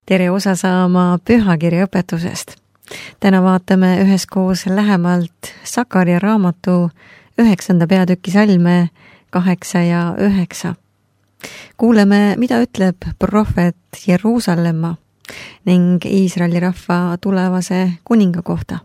Tere osa saama pühakirja õpetusest. Täna vaatame üheskoos lähemalt Sakaria raamatu 9. peatüki salme 8 ja 9. Kuuleme, mida ütleb prohvet Jeruusalemma ning Iisraeli rahva tulevase kuninga kohta.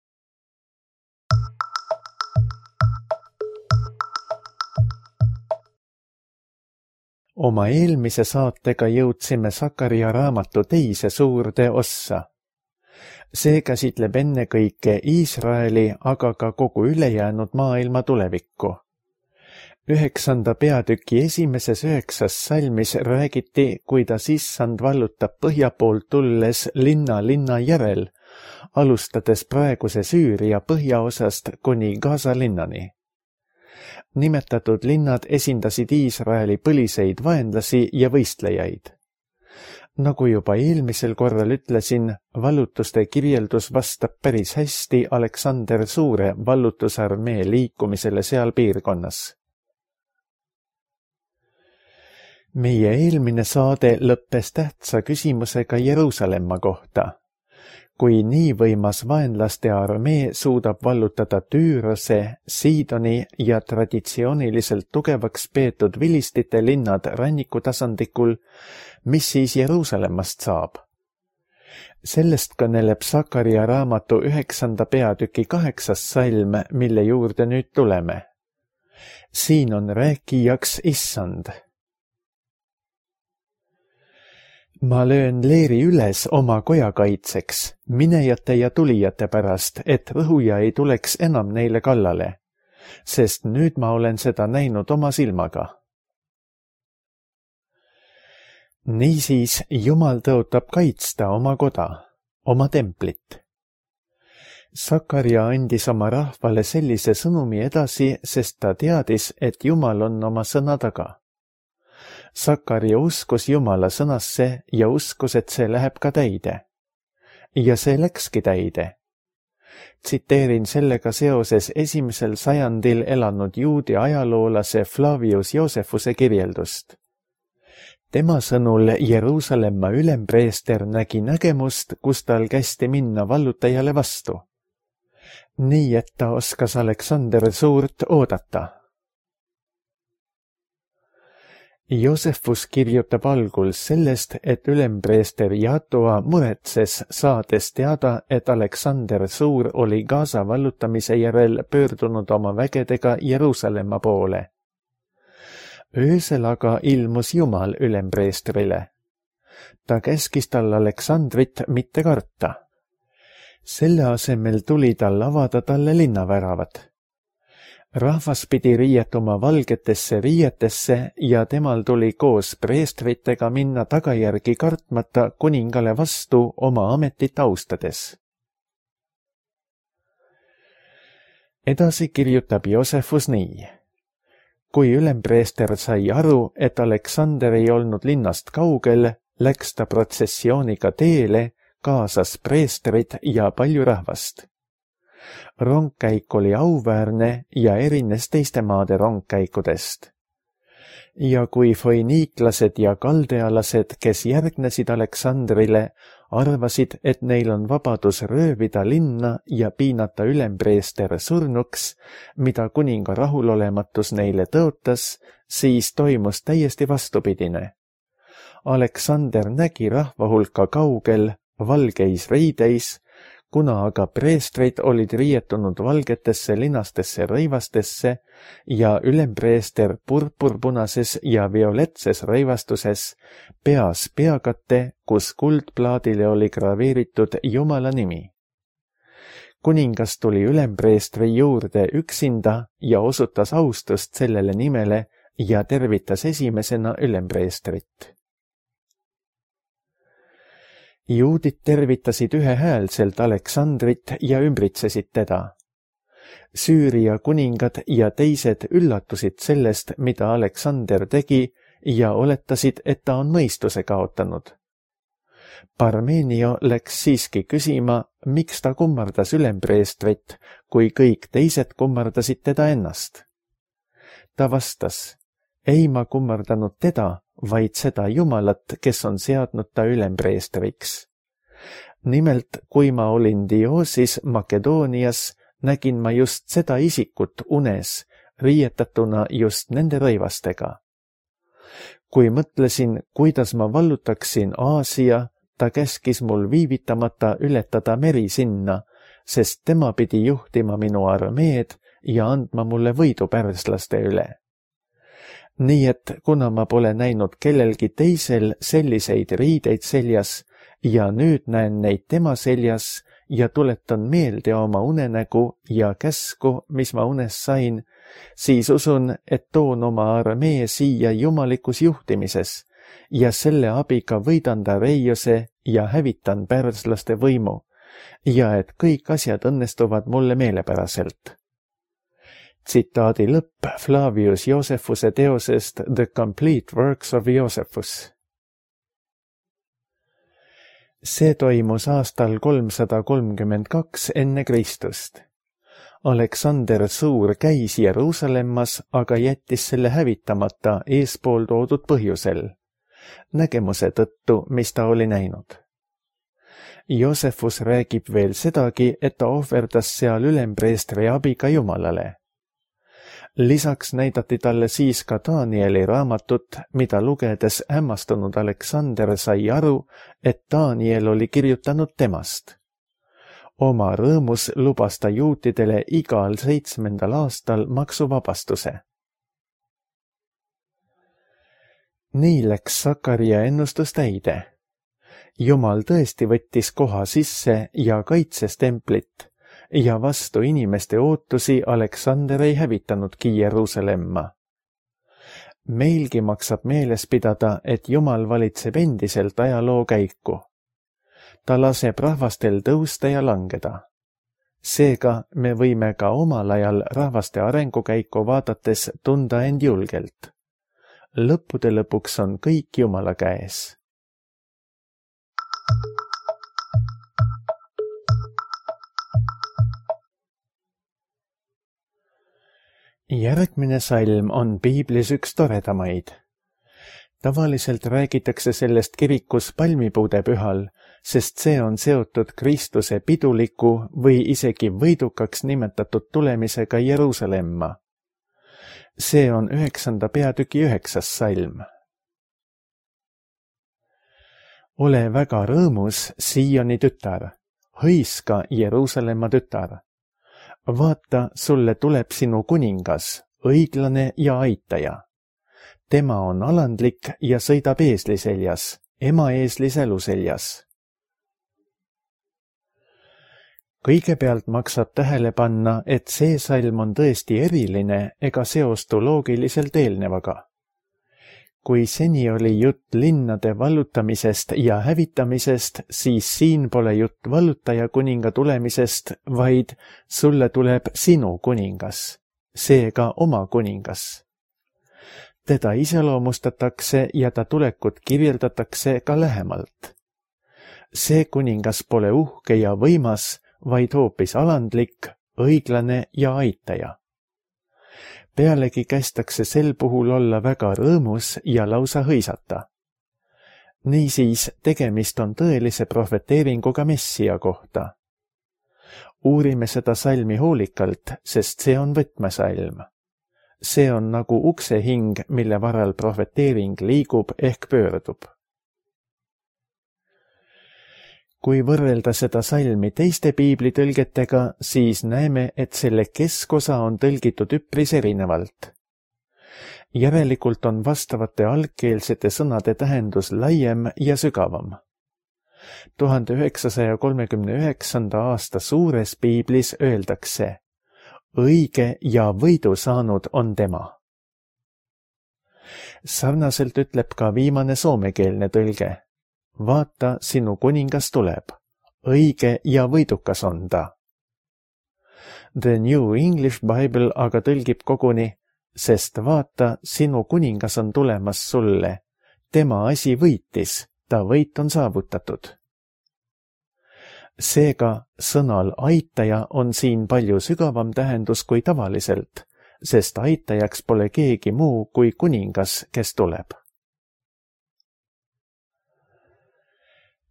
Oma eelmise saatega jõudsime Sakaria raamatu teise suurde ossa. See käsitleb ennekõike Iisraeli, aga ka kogu ülejäänud maailma tulevikku. 9. peatüki esimeses 9. salmis räägiti, kuidas Issand vallutab põhja poolt tulles linna järel, alustades praeguse Süüria põhjaosast kuni Gaza linnani. Nimetatud linnad esindasid Iisraeli põliseid vaenlasi ja võistlejaid. Nagu juba eelmisel korral ütlesin, vallutuste kirjeldus vastab päris hästi Aleksander Suure vallutusarmee liikumisele seal piirkonnas. Meie eelmine saade lõppes tähtsa küsimusega Jeruusalemma kohta. Kui nii võimas vaenlaste armee suudab vallutada Tüürose, Siidoni ja traditsiooniliselt tugevaks peetud vilistite linnad rannikutasandikul, mis siis Jeruusalemmast saab? Sellest kõneleb Sakaria raamatu 9. peatüki 8. salm, mille juurde nüüd tuleme. Siin on rääkijaks Issand. Ma löön leeri üles oma koja kaitseks, minejate ja tulijate pärast, et rõhuja ei tuleks enam neile kallale, sest nüüd ma olen seda näinud oma silmaga. Niisiis Jumal tõotab kaitsta oma koda, oma templit. Sakaria andis oma rahvale sellise sõnumi edasi, sest ta teadis, et Jumal on oma sõna taga. Sakaria uskus Jumala sõnasse ja uskus, et see läheb ka täide. Ja see läkski täide. Tsiteerin sellega seoses 1. sajandil elanud juudi ajaloolase Flavius Joosefuse kirjeldust. Tema sõnul Jeruusalemma ülempreester nägi nägemust, kus tal kästi minna vallutajale vastu. Nii, et ta oskas Aleksander Suurt oodata. Joosefus kirjutab algul sellest, et ülempreester Jatoa muretses, saades teada, et Aleksander Suur oli Gaza vallutamise järel pöördunud oma vägedega Jeruusalemma poole. Öösel aga ilmus Jumal ülempreestrile. Ta käskis tal Aleksandrit mitte karta. Selle asemel tuli tal avada talle linnaväravad. Rahvas pidi riietuma valgetesse riietesse ja temal tuli koos preestritega minna tagajärgi kartmata kuningale vastu oma ametit austades. Edasi kirjutab Joosefus nii. Kui ülempreester sai aru, et Aleksander ei olnud linnast kaugel, läks ta protsessiooniga teele, kaasas preestrid ja palju rahvast. Rongkäik oli auväärne ja erines teiste maade rongkäikudest. Ja kui foiniiklased ja kaldealased, kes järgnesid Aleksandrile, arvasid, et neil on vabadus röövida linna ja piinata ülempreester surnuks, mida kuninga rahulolematus neile tõotas, siis toimus täiesti vastupidine. Aleksander nägi rahva hulka kaugel, valgeis riideis, kuna aga preestrid olid riietunud valgetesse linastesse rõivastesse ja ülempreester purpurpunases ja violetses rõivastuses, peas peakatte, kus kuldplaadile oli graveeritud Jumala nimi. Kuningas tuli ülempreestri juurde üksinda ja osutas austust sellele nimele ja tervitas esimesena ülempreestrit. Juudid tervitasid ühehäälselt Aleksandrit ja ümbritsesid teda. Süüria kuningad ja teised üllatusid sellest, mida Aleksander tegi ja oletasid, et ta on mõistuse kaotanud. Parmenio läks siiski küsima, miks ta kummardas ülempreestrit, kui kõik teised kummardasid teda ennast. Ta vastas, ei ma kummardanud teda, vaid seda Jumalat, kes on seadnud ta ülempreestriks. Nimelt, kui ma olin Dioosis Makedoonias, nägin ma just seda isikut unes, riietatuna just nende rõivastega. Kui mõtlesin, kuidas ma vallutaksin Aasia, ta käskis mul viivitamata ületada meri sinna, sest tema pidi juhtima minu armeed ja andma mulle võidu pärslaste üle. Nii et kuna ma pole näinud kellelgi teisel selliseid riideid seljas ja nüüd näen neid tema seljas ja tuletan meelde oma unenägu ja käsku, mis ma unes sain, siis usun, et toon oma armee siia jumalikus juhtimises ja selle abiga võidan Dareiose ja hävitan pärslaste võimu ja et kõik asjad õnnestuvad mulle meelepäraselt. Tsitaadi lõpp Flavius Josephuse teosest The Complete Works of Josephus. See toimus aastal 332 enne Kristust. Aleksander Suur käis Jeruusalemmas, aga jättis selle hävitamata eespool toodud põhjusel, nägemuse tõttu, mis ta oli näinud. Josephus räägib veel sedagi, et ta ohverdas seal ülempreestri abiga Jumalale. Lisaks näidati talle siis ka Danieli raamatut, mida lugedes hämmastunud Aleksander sai aru, et Daniel oli kirjutanud temast. Oma rõõmus lubas ta juutidele igal 7. aastal maksuvabastuse. Nii läks Sakaria ennustus täide. Jumal tõesti võttis koha sisse ja kaitses templit ja vastu inimeste ootusi Aleksander ei hävitanudki Jeruusalemma. Meilgi maksab meeles pidada, et Jumal valitseb endiselt ajaloo käiku. Ta laseb rahvastel tõusta ja langeda. Seega me võime ka omal ajal rahvaste arengukäiku vaadates tunda end julgelt. Lõppude lõpuks on kõik Jumala käes. Järgmine salm on piiblis üks toredamaid. Tavaliselt räägitakse sellest kirikus palmipuude pühal, sest see on seotud Kristuse piduliku või isegi võidukaks nimetatud tulemisega Jeruusalemma. See on 9. peatüki 9. salm. Ole väga rõõmus, Sioni tütar, hõiska Jeruusalemma tütar. Vaata, sulle tuleb sinu kuningas, õiglane ja aitaja. Tema on alandlik ja sõidab eesli seljas, ema eesli sälu seljas. Kõigepealt maksab tähele panna, et see salm on tõesti eriline ega seostu loogiliselt eelnevaga. Kui seni oli jutt linnade vallutamisest ja hävitamisest, siis siin pole jutt vallutaja kuninga tulemisest, vaid sulle tuleb sinu kuningas, seega oma kuningas. Teda iseloomustatakse ja ta tulekut kirjeldatakse ka lähemalt. See kuningas pole uhke ja võimas, vaid hoopis alandlik, õiglane ja aitaja. Pealegi kästakse sel puhul olla väga rõõmus ja lausa hõisata. Niisiis, tegemist on tõelise profeteeringuga Messia kohta. Uurime seda salmi hoolikalt, sest see on võtmesalm. See on nagu uksehing, mille varal profeteering liigub ehk pöördub. Kui võrrelda seda salmi teiste piiblitõlgetega, siis näeme, et selle keskosa on tõlgitud üpris erinevalt. Järelikult on vastavate algkeelsete sõnade tähendus laiem ja sügavam. 1939. aasta suures piiblis öeldakse: õige ja võidu saanud on tema. Sarnaselt ütleb ka viimane soomekeelne tõlge: vaata, sinu kuningas tuleb, õige ja võidukas on ta. The New English Bible aga tõlgib koguni: sest vaata, sinu kuningas on tulemas sulle, tema asi võitis, ta võit on saavutatud. Seega sõnal aitaja on siin palju sügavam tähendus kui tavaliselt, sest aitajaks pole keegi muu kui kuningas, kes tuleb.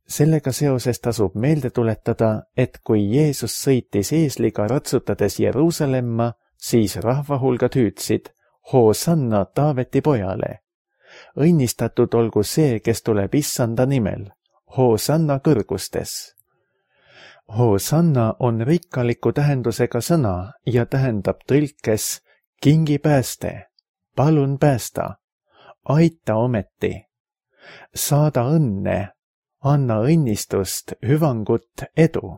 Sellega seoses tasub meelde tuletada, et kui Jeesus sõitis eesliga ratsutades Jeruusalemma, siis rahvahulgad hüüdsid: Hoosanna Taaveti pojale! Õnnistatud olgu see, kes tuleb Issanda nimel! Hoosanna kõrgustes! Hoosanna on rikkaliku tähendusega sõna ja tähendab tõlkes kingi pääste, palun päästa, aita ometi, saada õnne, anna õnnistust, hüvangut, edu.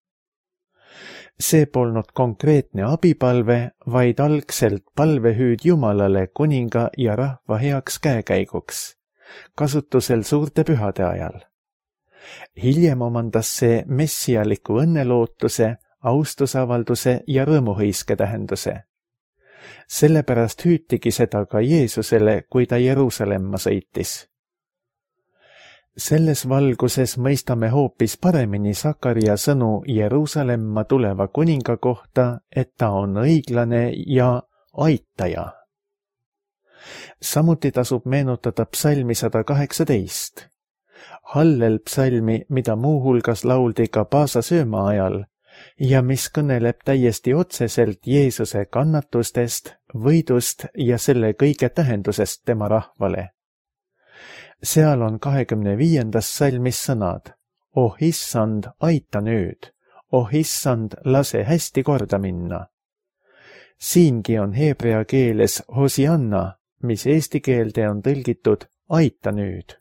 See polnud konkreetne abipalve, vaid algselt palvehüüd Jumalale kuninga ja rahva heaks käekäiguks, kasutusel suurte pühade ajal. Hiljem omandas see messialiku õnnelootuse, austusavalduse ja rõõmuhõiske tähenduse. Sellepärast hüütigi seda ka Jeesusele, kui ta Jeruusalemma sõitis. Selles valguses mõistame hoopis paremini Sakaria sõnu Jeruusalemma tuleva kuninga kohta, et ta on õiglane ja aitaja. Samuti tasub meenutada psalmi 118. Hallel psalmi, mida muuhulgas lauldi ka Paasa sööma ajal ja mis kõneleb täiesti otseselt Jeesuse kannatustest, võidust ja selle kõige tähendusest tema rahvale. Seal on 25. psalmis sõnad: Oh issand, aita nüüd! Oh issand, lase hästi korda minna! Siingi on heebrea keeles Hosianna, mis eesti keelde on tõlgitud aita nüüd.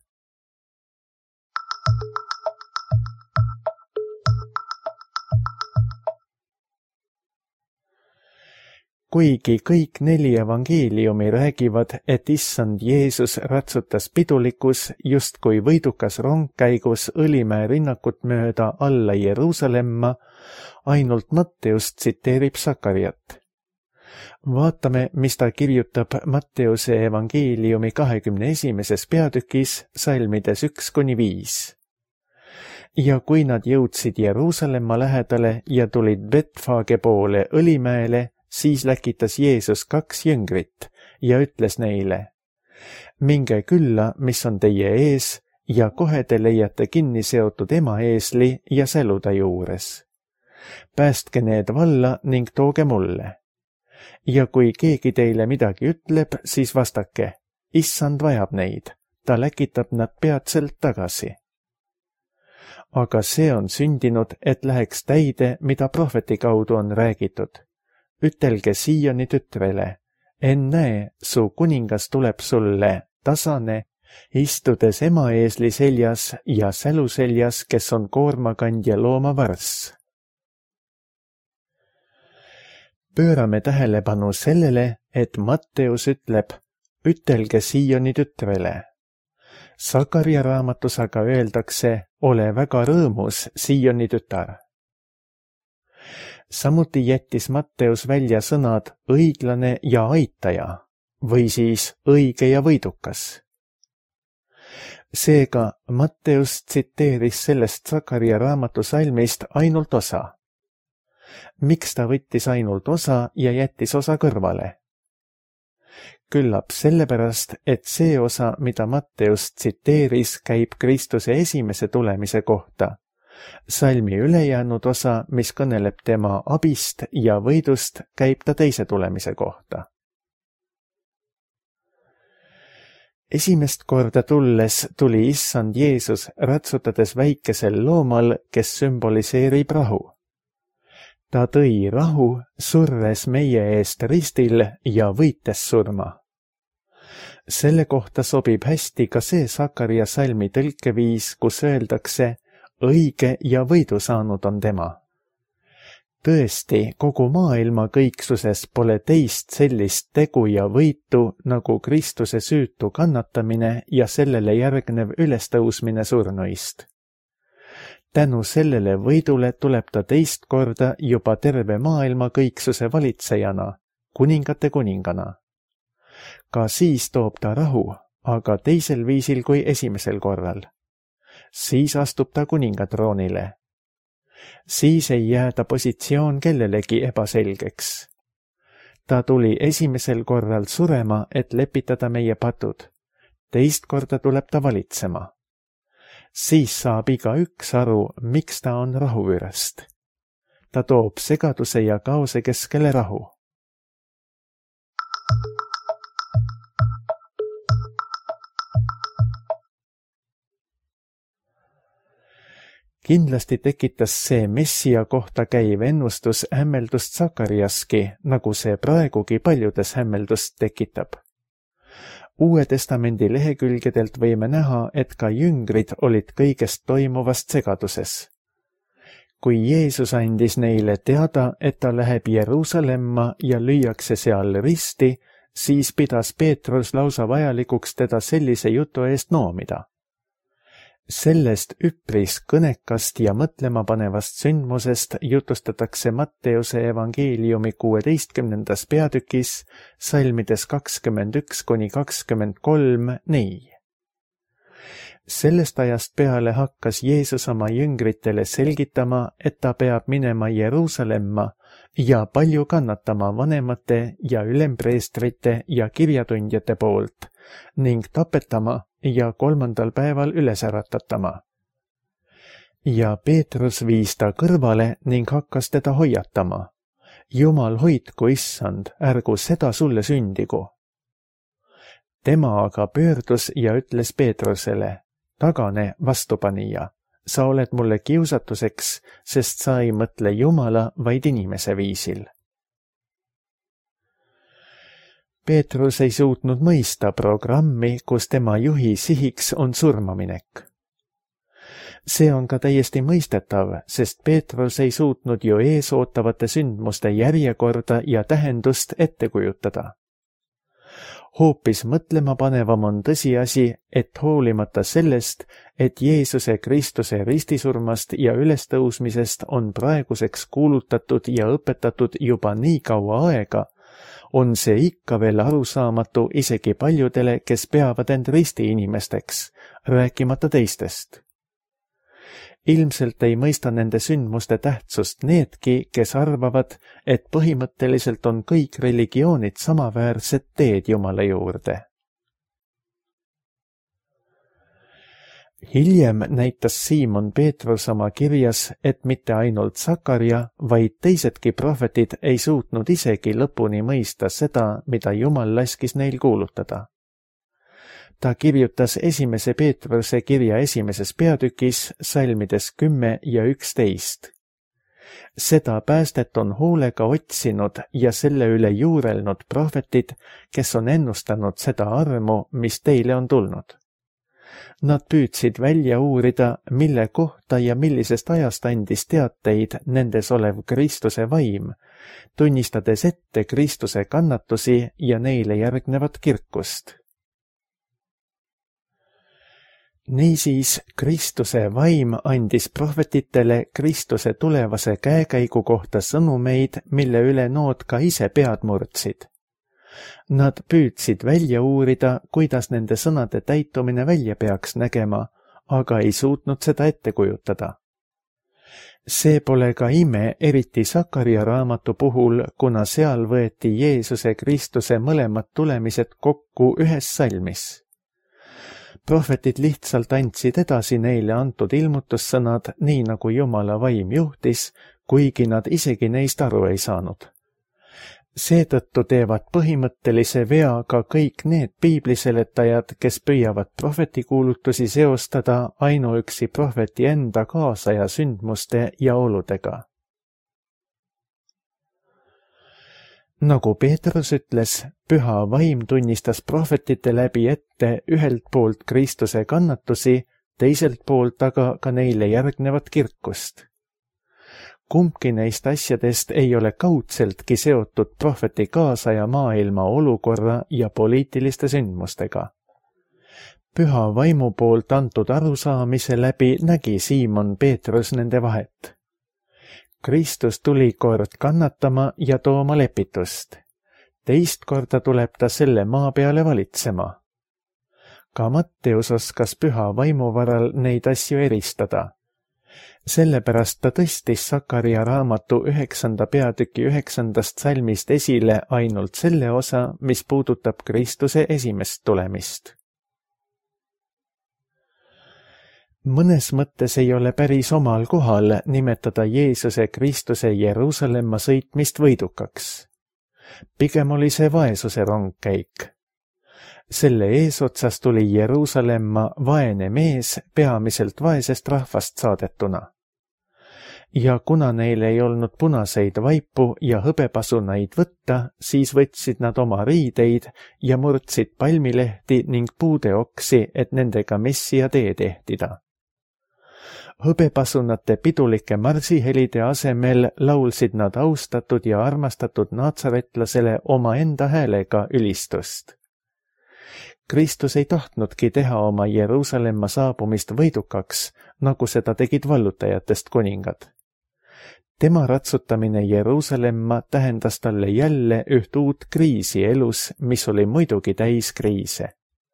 Kuigi kõik 4 evangeeliumi räägivad, et issand Jeesus ratsutas pidulikus, justkui võidukas rongkäigus Õlimäe rinnakut mööda alla Jeruusalemma, ainult Matteus tsiteerib Sakariat. Vaatame, mis ta kirjutab Matteuse evangeeliumi 21. peatükis salmides 1-5. Ja kui nad jõudsid Jeruusalemma lähedale ja tulid Betfage poole Õlimäele, siis läkitas Jeesus 2 jüngrit ja ütles neile: Minge külla, mis on teie ees, ja kohe te leiate kinni seotud emaeesli ja säluda juures. Päästke need valla ning tooge mulle. Ja kui keegi teile midagi ütleb, siis vastake: Issand vajab neid, ta läkitab nad peatselt tagasi. Aga see on sündinud, et läheks täide, mida prohveti kaudu on räägitud. Ütelge Sioni tütrele: Ennäe, su kuningas tuleb sulle, tasane, istudes emaeesli seljas ja sälu seljas, kes on koormakandja loomavarss. Pöörame tähelepanu sellele, et Matteus ütleb: Ütelge Sioni tütrele. Sakaria raamatus aga öeldakse: Ole väga rõõmus, Sioni tütar. Samuti jättis Matteus välja sõnad õiglane ja aitaja või siis õige ja võidukas. Seega Matteus tsiteeris sellest Sakaria raamatu salmist ainult osa. Miks ta võttis ainult osa ja jättis osa kõrvale? Küllap sellepärast, et see osa, mida Matteus tsiteeris, käib Kristuse esimese tulemise kohta. Salmi ülejäänud osa, mis kõneleb tema abist ja võidust, käib ta teise tulemise kohta. Esimest korda tulles tuli issand Jeesus ratsutades väikesel loomal, kes sümboliseerib rahu. Ta tõi rahu, surres meie eest ristil ja võites surma. Selle kohta sobib hästi ka see Sakaria salmi tõlkeviis, kus öeldakse: õige ja võidu saanud on tema. Tõesti, kogu maailma kõiksuses pole teist sellist tegu ja võitu nagu Kristuse süütu kannatamine ja sellele järgnev ülestõusmine surnuist. Tänu sellele võidule tuleb ta teist korda juba terve maailma kõiksuse valitsejana, kuningate kuningana. Ka siis toob ta rahu, aga teisel viisil kui esimesel korral. Siis astub ta kuningatroonile. Siis ei jää ta positsioon kellelegi ebaselgeks. Ta tuli esimesel korral surema, et lepitada meie patud. Teist korda tuleb ta valitsema. siis saab igaüks aru, miks ta on rahuürast. Ta toob segaduse ja kaose keskele rahu. Kindlasti tekitas see Messia kohta käiv ennustus hämmeldust Sakariaski, nagu see praegugi paljudes hämmeldust tekitab. Uue testamendi lehekülgedelt võime näha, et ka jüngrid olid kõigest toimuvast segaduses. Kui Jeesus andis neile teada, et ta läheb Jeruusalemma ja lüüakse seal risti, siis pidas Peetrus lausa vajalikuks teda sellise jutu eest noomida. Sellest üpris kõnekast ja mõtlemapanevast sündmusest jutustatakse Matteuse evangeeliumi 16. peatükis, salmides 21–23 nii. Sellest ajast peale hakkas Jeesus oma jüngritele selgitama, et ta peab minema Jeruusalemma ja palju kannatama vanemate ja ülempreestrite ja kirjatundjate poolt ning tapetama ja 3. päeval üles äratatama. Ja Peetrus viis ta kõrvale ning hakkas teda hoiatama. Jumal hoidku, issand, ärgu seda sulle sündigu. Tema aga pöördus ja ütles Peetrusele, tagane, vastupanija, sa oled mulle kiusatuseks, sest sa ei mõtle Jumala, vaid inimese viisil. Peetrus ei suutnud mõista programmi, kus tema juhi sihiks on surmaminek. See on ka täiesti mõistetav, sest Peetrus ei suutnud ju eesootavate sündmuste järjekorda ja tähendust ette kujutada. Hoopis mõtlemapanevam on tõsiasi, et hoolimata sellest, et Jeesuse Kristuse ristisurmast ja ülestõusmisest on praeguseks kuulutatud ja õpetatud juba nii kaua aega, on see ikka veel arusaamatu isegi paljudele, kes peavad end ristiinimesteks, rääkimata teistest. Ilmselt ei mõista nende sündmuste tähtsust needki, kes arvavad, et põhimõtteliselt on kõik religioonid samaväärsed teed Jumala juurde. Hiljem näitas Siimon Peetrus oma kirjas, et mitte ainult Sakaria, vaid teisedki prohvetid ei suutnud isegi lõpuni mõista seda, mida Jumal laskis neil kuulutada. Ta kirjutas 1. Peetruse kirja 1. peatükis, salmides 10 ja 11. Seda päästet on hoolega otsinud ja selle üle juurelnud prohvetid, kes on ennustanud seda armu, mis teile on tulnud. Nad püüdsid välja uurida, mille kohta ja millisest ajast andis teateid nendes olev Kristuse vaim, tunnistades ette Kristuse kannatusi ja neile järgnevat kirkust. Niisiis, Kristuse vaim andis prohvetitele Kristuse tulevase käekäigu kohta sõnumeid, mille üle nood ka ise pead murdsid. Nad püüdsid välja uurida, kuidas nende sõnade täitumine välja peaks nägema, aga ei suutnud seda ette kujutada. See pole ka ime, eriti Sakaria raamatu puhul, kuna seal võeti Jeesuse Kristuse mõlemad tulemised kokku ühes salmis. Prohvetid lihtsalt andsid edasi neile antud ilmutussõnad, nii nagu Jumala vaim juhtis, kuigi nad isegi neist aru ei saanud. Seetõttu teevad põhimõttelise vea ka kõik need piibliseletajad, kes püüavad prohvetikuulutusi seostada ainuüksi prohveti enda kaasaja sündmuste ja oludega. Nagu Peetrus ütles, püha vaim tunnistas prohvetite läbi ette ühelt poolt Kristuse kannatusi, teiselt poolt aga ka neile järgnevat kirkust. Kumbki neist asjadest ei ole kaudseltki seotud prohveti kaasaja maailma olukorra ja poliitiliste sündmustega. Püha vaimu poolt antud arusaamise läbi nägi Siimon Peetrus nende vahet. Kristus tuli kord kannatama ja tooma lepitust. Teist korda tuleb ta selle maa peale valitsema. Ka Matteus oskas püha vaimu varal neid asju eristada. Sellepärast ta tõstis Sakaria raamatu 9. peatüki 9. salmist esile ainult selle osa, mis puudutab Kristuse esimest tulemist. mõnes mõttes ei ole päris omal kohal nimetada Jeesuse Kristuse Jeruusalemma sõitmist võidukaks. Pigem oli see vaesuse rongkäik. Selle eesotsas tuli Jeruusalemma vaene mees peamiselt vaesest rahvast saadetuna. Ja kuna neil ei olnud punaseid vaipu ja hõbepasunaid võtta, siis võtsid nad oma riideid ja murdsid palmilehti ning puudeoksi, et nendega messia teed ehtida. Hõbepasunate pidulike marsihelide asemel laulsid nad austatud ja armastatud naatsaretlasele omaenda häälega ülistust. Kristus ei tahtnudki teha oma Jeruusalemma saabumist võidukaks, nagu seda tegid vallutajatest kuningad. Tema ratsutamine Jeruusalemma tähendas talle jälle üht uut kriisi elus, mis oli muidugi täis kriise.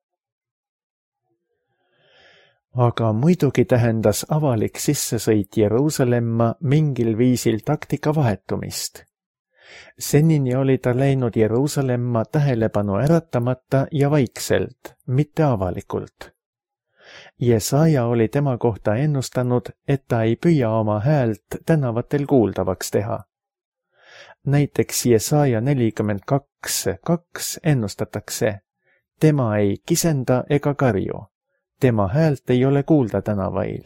Aga muidugi tähendas avalik sissesõit Jeruusalemma mingil viisil taktika vahetumist. Senini oli ta läinud Jeruusalemma tähelepanu äratamata ja vaikselt, mitte avalikult. Jesaja oli tema kohta ennustanud, et ta ei püüa oma häält tänavatel kuuldavaks teha. Näiteks Jesaja 42:2 ennustatakse, tema ei kisenda ega karju. Tema häält ei ole kuulda tänavail.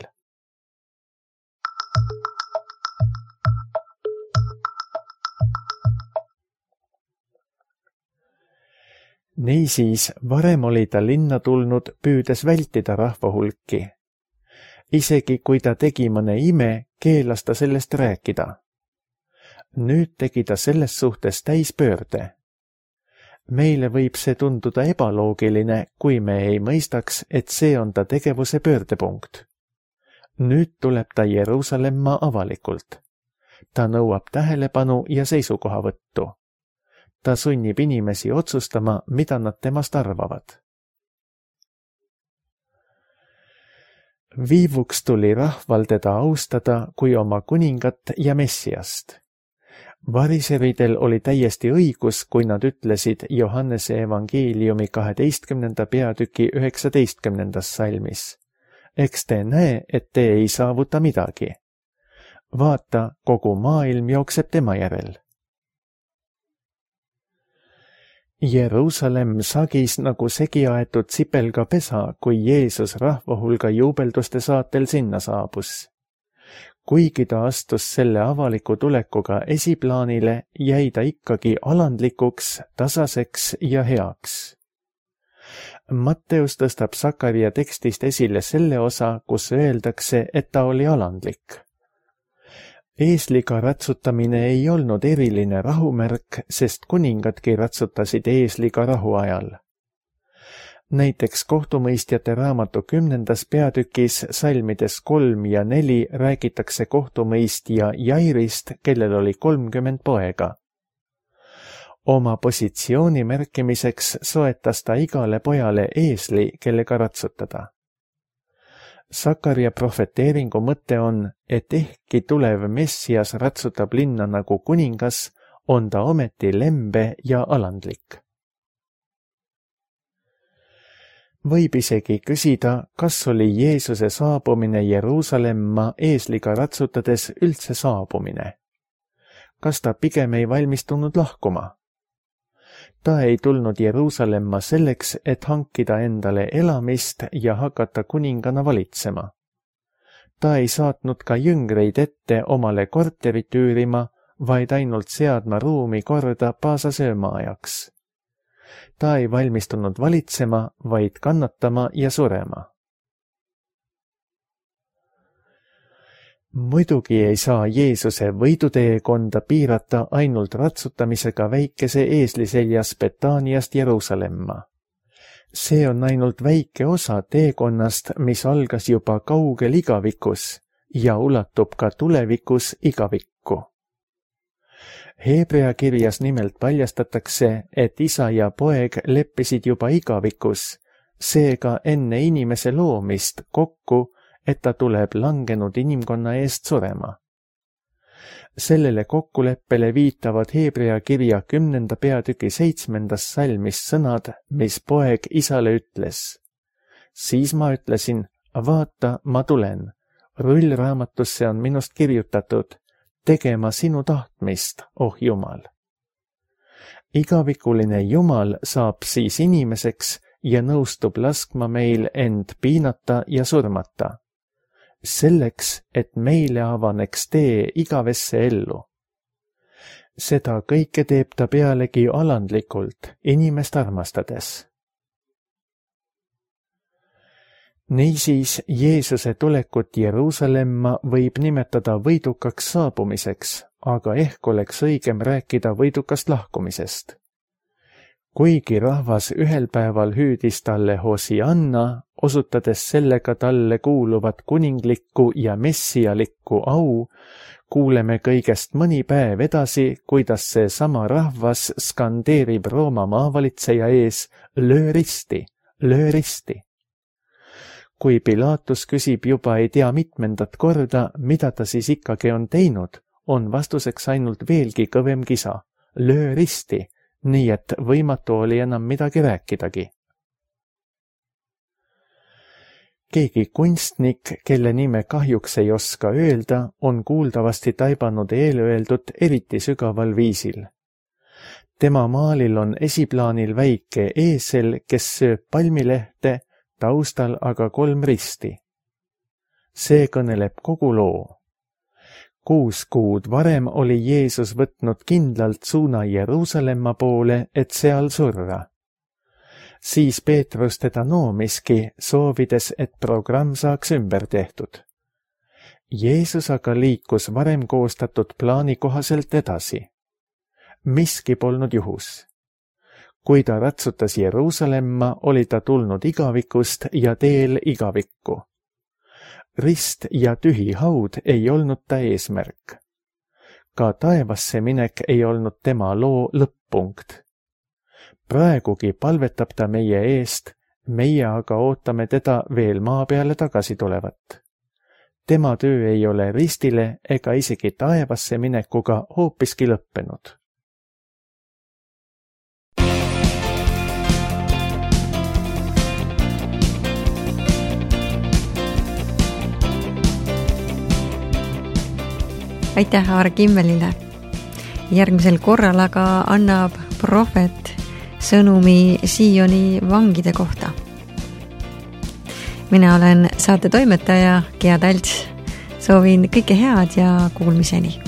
Niisiis, varem oli ta linna tulnud, püüdes vältida rahvahulki. Isegi kui ta tegi mõne ime, keelas ta sellest rääkida. Nüüd tegi ta selles suhtes täispöörde. Meile võib see tunduda ebaloogiline, kui me ei mõistaks, et see on ta tegevuse pöördepunkt. Nüüd tuleb ta Jeruusalemma avalikult. Ta nõuab tähelepanu ja seisukohavõttu. Ta sunnib inimesi otsustama, mida nad temast arvavad. Viivuks tuli rahval teda austada kui oma kuningat ja messiast. Variseridel oli täiesti õigus, kui nad ütlesid Johannese evangeeliumi 12. peatüki 19. salmis. Eks te näe, et te ei saavuta midagi. Vaata, kogu maailm jookseb tema järel. Jeruusalemm sagis nagu segiaetud sipelgapesa, kui Jeesus rahvahulga juubelduste saatel sinna saabus. Kuigi ta astus selle avaliku tulekuga esiplaanile, jäi ta ikkagi alandlikuks, tasaseks ja heaks. Matteus tõstab Sakaria tekstist esile selle osa, kus öeldakse, et ta oli alandlik. Eesliga ratsutamine ei olnud eriline rahumärk, sest kuningadki ratsutasid eesliga rahuajal. Näiteks kohtumõistjate raamatu 10. peatükis salmides 3 ja 4 räägitakse kohtumõistja Jairist, kellel oli 30 poega. Oma positsiooni märkimiseks soetas ta igale pojale eesli, kellega ratsutada. Sakaria profeteeringu mõte on, et ehkki tulev messias ratsutab linna nagu kuningas, on ta ometi lembe ja alandlik. Võib isegi küsida, kas oli Jeesuse saabumine Jeruusalemma eesliga ratsutades üldse saabumine. Kas ta pigem ei valmistunud lahkuma? Ta ei tulnud Jeruusalemma selleks, et hankida endale elamist ja hakata kuningana valitsema. Ta ei saatnud ka jüngreid ette omale korterit üürima, vaid ainult seadma ruumi korda paasasööma ajaks. Ta ei valmistunud valitsema, vaid kannatama ja surema. Muidugi ei saa Jeesuse võiduteekonda piirata ainult ratsutamisega väikese eesliseljas Betaaniast Jeruusalemma. See on ainult väike osa teekonnast, mis algas juba kaugel igavikus ja ulatub ka tulevikus igavikku. Hebrea kirjas nimelt paljastatakse, et isa ja poeg leppisid juba igavikus, seega enne inimese loomist kokku, et ta tuleb langenud inimkonna eest surema. Sellele kokkuleppele viitavad Hebrea kirja 10. peatüki 7. salmis sõnad, mis poeg isale ütles. Siis ma ütlesin, vaata, ma tulen. Rullraamatusse on minust kirjutatud, tegema sinu tahtmist, oh Jumal. Igavikuline Jumal saab siis inimeseks ja nõustub laskma meil end piinata ja surmata. Selleks, et meile avaneks tee igavesse ellu. Seda kõike teeb ta pealegi alandlikult, inimest armastades. Niisiis, Jeesuse tulekut Jeruusalemma võib nimetada võidukaks saabumiseks, aga ehk oleks õigem rääkida võidukast lahkumisest. Kuigi rahvas ühel päeval hüüdis talle Hosianna, osutades sellega talle kuuluvat kuninglikku ja messialikku au, kuuleme kõigest mõni päev edasi, kuidas see sama rahvas skandeerib Rooma maavalitseja ees löö risti, löö risti. Kui Pilatus küsib juba ei tea mitmendat korda, mida ta siis ikkagi on teinud, on vastuseks ainult veelgi kõvem kisa, löö risti, nii et võimatu oli enam midagi rääkidagi. Keegi kunstnik, kelle nime kahjuks ei oska öelda, on kuuldavasti taibanud eelöeldut eriti sügaval viisil. Tema maalil on esiplaanil väike eesel, kes sööb palmilehte, taustal aga 3 risti. See kõneleb kogu loo. 6 kuud varem oli Jeesus võtnud kindlalt suuna Jeruusalemma poole, et seal surra. Siis Peetrus teda noomiski, soovides, et programm saaks ümber tehtud. Jeesus aga liikus varem koostatud plaani kohaselt edasi. Miski polnud juhus. Kui ta ratsutas Jeruusalemma, oli ta tulnud igavikust ja teel igavikku. Rist ja tühi haud ei olnud ta eesmärk. Ka taevasse minek ei olnud tema loo lõpp-punkt. Praegugi palvetab ta meie eest, meie aga ootame teda veel maa peale tagasi tulevat. Tema töö ei ole ristile ega isegi taevasse minekuga hoopiski lõppenud. Aitäh Aar Kimmelile. Järgmisel korral aga annab prohvet sõnumi Sioni vangide kohta. Mina olen saate toimetaja Gea Talts. Soovin kõike head ja kuulmiseni.